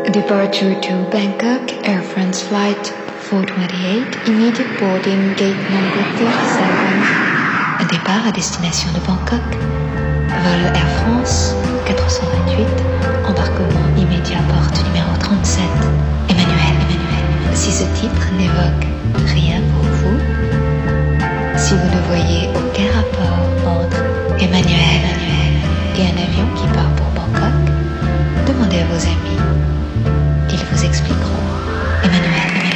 Departure to Bangkok, Air France flight 428, immediate boarding gate number 37. Départ à destination de Bangkok. Vol Air France 428, embarquement immédiat porte numéro 37. Emmanuel. Si ce titre n'évoque rien pour vous, si vous ne voyez aucun rapport entre Emmanuel et un avion qui part pour Bangkok, demandez à vos amis. Ils vous expliqueront. Emmanuel.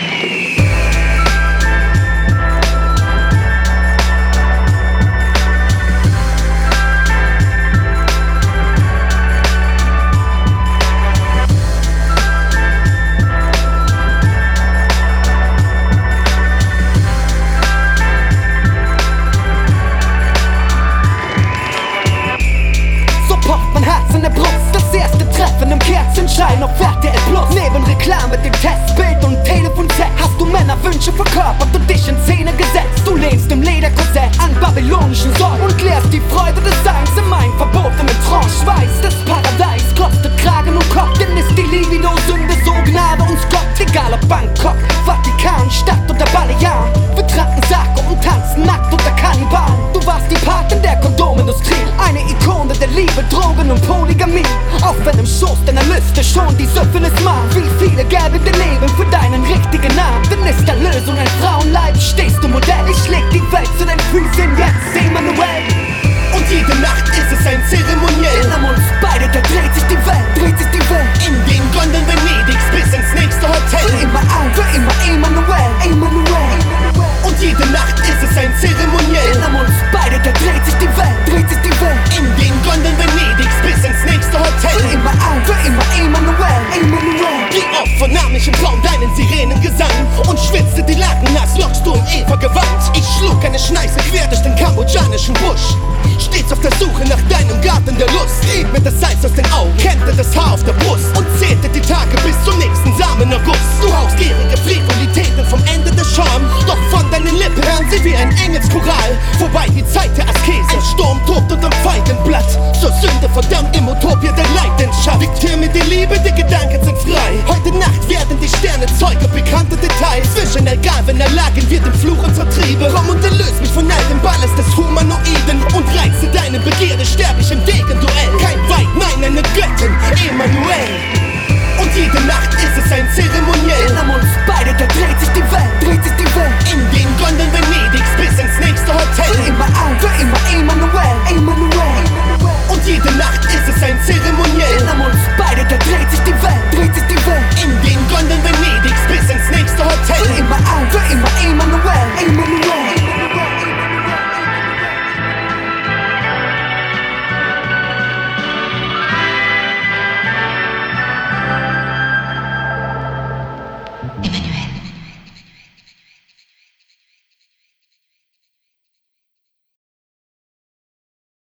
Kerzenschein auf RTL Plus. Neben Reklame, dem Testbild und Telefonset hast du Männerwünsche verkörpert und dich in Szene gesetzt. Du lehnst im Lederkorsett an babylonischen Säulen und klärst die Freude des Seins in meinen verbotenen Trance. Weiß, das Paradies kostet Kragen und Kopf, denn ist die Libido Sünde, so Gnade uns Gott. Egal ob Bangkok, Vatikan, Stadt oder Balearen, wir tragen Sakko und tanzen nackt unter Kannibalen. Du warst die Patin der Kondomindustrie, eine Ikone der Liebe, Drogen und Polygamie. Auf einem Schoß deiner Liste schon die Syphilis mal. Wie viele gäbe dir Leben für deinen richtigen Namen? Denn ist der Lösung ein Frauenleib, stehst du Modell. Ich leg die Welt zu den Füßen jetzt, Emmanuel. Und jede Nacht ist es ein Zeremoniell. Um uns beide, da dreht sich die Welt, In den Gondeln Venedigs bis ins nächste Hotel. Für immer Emmanuel. Und jede Nacht ist es ein Zeremoniell. Um uns beide, da dreht sich die Welt, In den Gondeln Venedigs bis ins nächste Hotel. Für immer Emmanuel. Wie oft vernahm ich im Traum deinen Sirenengesang und schwitzte die Laken nass, lockst du im Eva-Gewand. Ich schlug eine Schneise quer durch den kambodschanischen Busch, stets auf der Suche nach deinem Garten der Lust. Rieb mir das Salz aus den Augen, kämmte das Haar auf der Brust und zählte die Tage bis zum nächsten Samen August. Du haust gierige Frivolitäten vom Ende des Charme, doch von deinen Lippen hören sie wie ein Engelschoral. Vorbei die Zeit der Askese, ein Sturm tobt unterm Feigenblatt. Zur Sünde verdammt im Utopia der Leidenschaft. Diktier mir die Liebe, die Gedanken sind frei. Heute Nacht werden die Sterne Zeuge bekannte Details. Zwischen Galven erlagen wir dem Fluch unserer Triebe. Komm und erlöse mich von all dem Ballast des Humanoiden und reize deine Begierde, sterb ich im Gegenduell. Kein Weib, nein, eine Göttin, Emmanuel. Und jede Nacht ist es ein Zeremoniell. Um uns beide, da dreht sich die Welt, In den Gondeln Venedigs bis ins nächste Hotel. Für immer Emmanuel. Und jede Nacht ist es ein Zeremoniell. Um uns beide, da dreht sich die Welt, In den Gondeln Venedigs bis ins nächste Hotel. Für immer